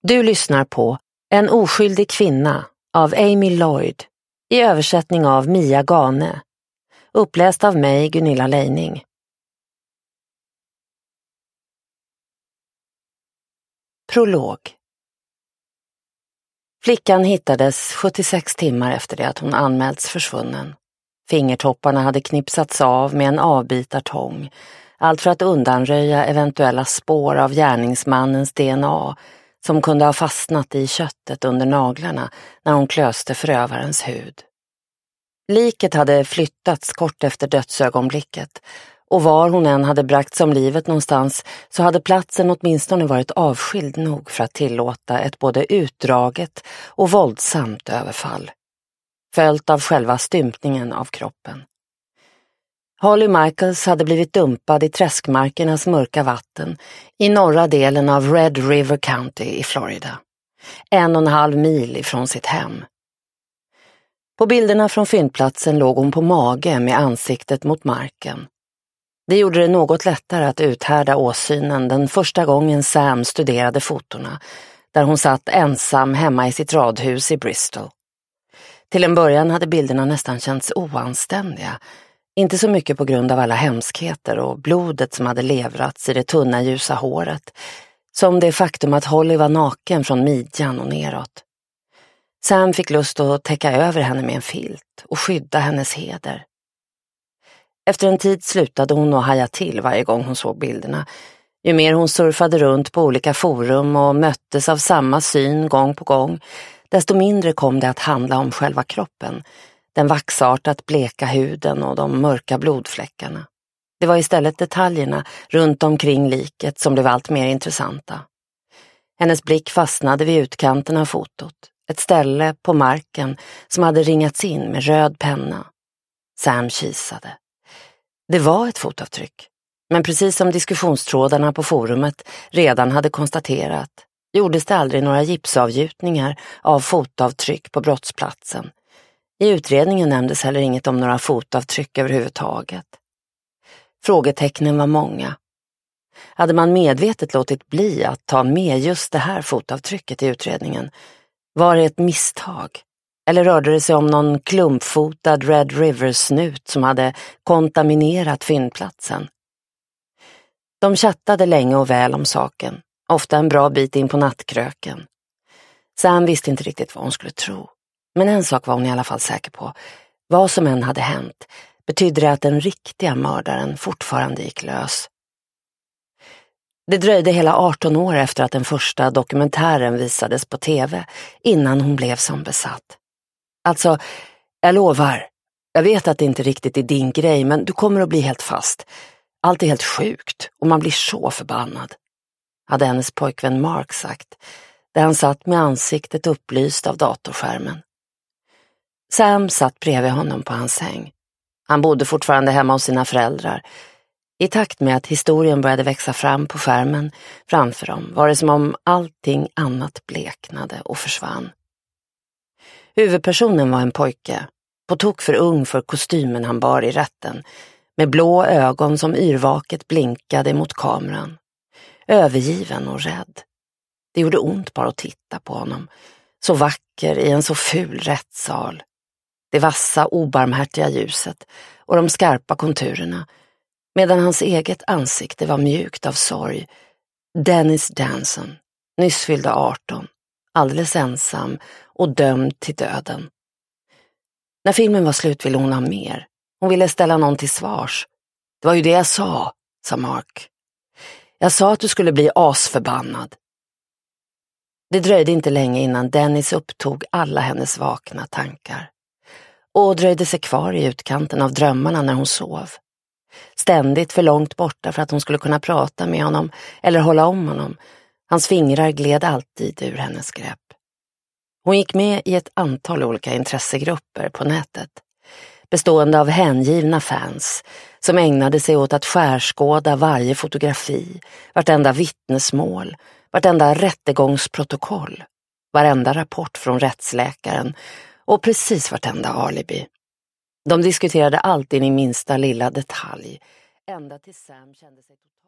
Du lyssnar på En oskyldig kvinna av Amy Lloyd i översättning av Mia Gane. Uppläst av mig, Gunilla Leining. Prolog. Flickan hittades 76 timmar efter det att hon anmälts försvunnen. Fingertopparna hade knipsats av med en avbitartång, allt för att undanröja eventuella spår av gärningsmannens DNA som kunde ha fastnat i köttet under naglarna när hon klöste förövarens hud. Liket hade flyttats kort efter dödsögonblicket, och var hon än hade bragts om livet någonstans så hade platsen åtminstone varit avskild nog för att tillåta ett både utdraget och våldsamt överfall, följt av själva stympningen av kroppen. Holly Michaels hade blivit dumpad i träskmarkernas mörka vatten i norra delen av Red River County i Florida, 1,5 mil ifrån sitt hem. På bilderna från fyndplatsen låg hon på mage med ansiktet mot marken. Det gjorde det något lättare att uthärda åsynen den första gången Sam studerade fotorna, där hon satt ensam hemma i sitt radhus i Bristol. Till en början hade bilderna nästan känts oanständiga, inte så mycket på grund av alla hemskheter och blodet som hade levrats i det tunna ljusa håret, som det faktum att Holly var naken från midjan och neråt. Sam fick lust att täcka över henne med en filt och skydda hennes heder. Efter en tid slutade hon att haja till varje gång hon såg bilderna. Ju mer hon surfade runt på olika forum och möttes av samma syn gång på gång, desto mindre kom det att handla om själva kroppen, den vaxartat bleka huden och de mörka blodfläckarna. Det var istället detaljerna runt omkring liket som blev allt mer intressanta. Hennes blick fastnade vid utkanten av fotot, ett ställe på marken som hade ringats in med röd penna. Sam kisade. Det var ett fotavtryck, men precis som diskussionstrådarna på forumet redan hade konstaterat, gjordes det aldrig några gipsavgjutningar av fotavtryck på brottsplatsen. I utredningen nämndes heller inget om några fotavtryck överhuvudtaget. Frågetecknen var många. Hade man medvetet låtit bli att ta med just det här fotavtrycket i utredningen? Var det ett misstag? Eller rörde det sig om någon klumpfotad Red River-snut som hade kontaminerat fyndplatsen? De chattade länge och väl om saken, ofta en bra bit in på nattkröken. Sam visste inte riktigt vad hon skulle tro. Men en sak var hon i alla fall säker på. Vad som än hade hänt betydde det att den riktiga mördaren fortfarande gick lös. Det dröjde hela 18 år efter att den första dokumentären visades på tv innan hon blev som besatt. Alltså, jag lovar, jag vet att det inte riktigt är din grej, men du kommer att bli helt fast. Allt är helt sjukt och man blir så förbannad, hade hennes pojkvän Mark sagt, där han satt med ansiktet upplyst av datorskärmen. Sam satt bredvid honom på hans säng. Han bodde fortfarande hemma hos sina föräldrar. I takt med att historien började växa fram på skärmen framför dem var det som om allting annat bleknade och försvann. Huvudpersonen var en pojke, på tok för ung för kostymen han bar i rätten, med blå ögon som yrvaket blinkade mot kameran. Övergiven och rädd. Det gjorde ont bara att titta på honom, så vacker i en så ful rättssal. Det vassa, obarmhärtiga ljuset och de skarpa konturerna, medan hans eget ansikte var mjukt av sorg. Dennis Danson, nyss fyllda 18, alldeles ensam och dömd till döden. När filmen var slut ville hon ha mer. Hon ville ställa någon till svars. Det var ju det jag sa Mark. Jag sa att du skulle bli asförbannad. Det dröjde inte länge innan Dennis upptog alla hennes vakna tankar och dröjde sig kvar i utkanten av drömmarna när hon sov. Ständigt för långt borta för att hon skulle kunna prata med honom eller hålla om honom. Hans fingrar gled alltid ur hennes grepp. Hon gick med i ett antal olika intressegrupper på nätet, bestående av hängivna fans som ägnade sig åt att skärskåda varje fotografi, vartenda vittnesmål, vartenda rättegångsprotokoll, varenda rapport från rättsläkaren och precis vartenda alibi. De diskuterade allt in i minsta lilla detalj, ända tills Sam kände sig totalt